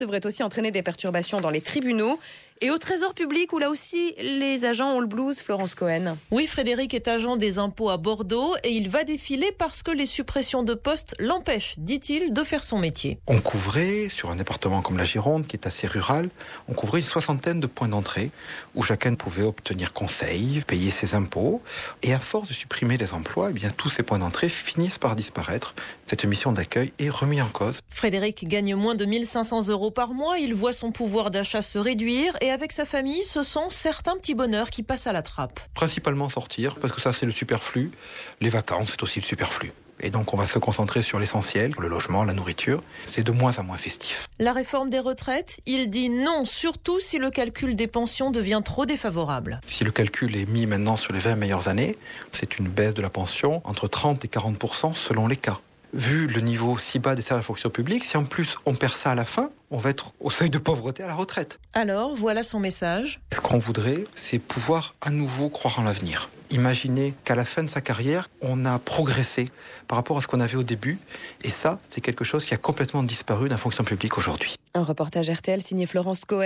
Devrait aussi entraîner des perturbations dans les tribunaux et au trésor public où là aussi les agents ont le blues. Florence Cohen. Oui, Frédéric est agent des impôts à Bordeaux et il va défiler parce que les suppressions de postes l'empêchent, dit-il, de faire son métier. On couvrait, sur un département comme la Gironde, qui est assez rural, on couvrait une 60aine de points d'entrée où chacun pouvait obtenir conseil, payer ses impôts. Et à force de supprimer les emplois, eh bien, tous ces points d'entrée finissent par disparaître. Cette mission d'accueil est remise en cause. Frédéric gagne moins de 1 500 € par mois. Il voit son pouvoir d'achat se réduire et avec sa famille, ce sont certains petits bonheurs qui passent à la trappe. Principalement sortir, parce que ça c'est le superflu. Les vacances, c'est aussi le superflu. Et donc on va se concentrer sur l'essentiel, le logement, la nourriture. C'est de moins en moins festif. La réforme des retraites, il dit non, surtout si le calcul des pensions devient trop défavorable. Si le calcul est mis maintenant sur les 20 meilleures années, c'est une baisse de la pension entre 30 et 40% selon les cas. Vu le niveau si bas des salaires de la fonction publique, si en plus on perd ça à la fin, on va être au seuil de pauvreté à la retraite. Alors, voilà son message. Ce qu'on voudrait, c'est pouvoir à nouveau croire en l'avenir. Imaginez qu'à la fin de sa carrière, on a progressé par rapport à ce qu'on avait au début. Et ça, c'est quelque chose qui a complètement disparu de la fonction publique aujourd'hui. Un reportage RTL signé Florence Cohen.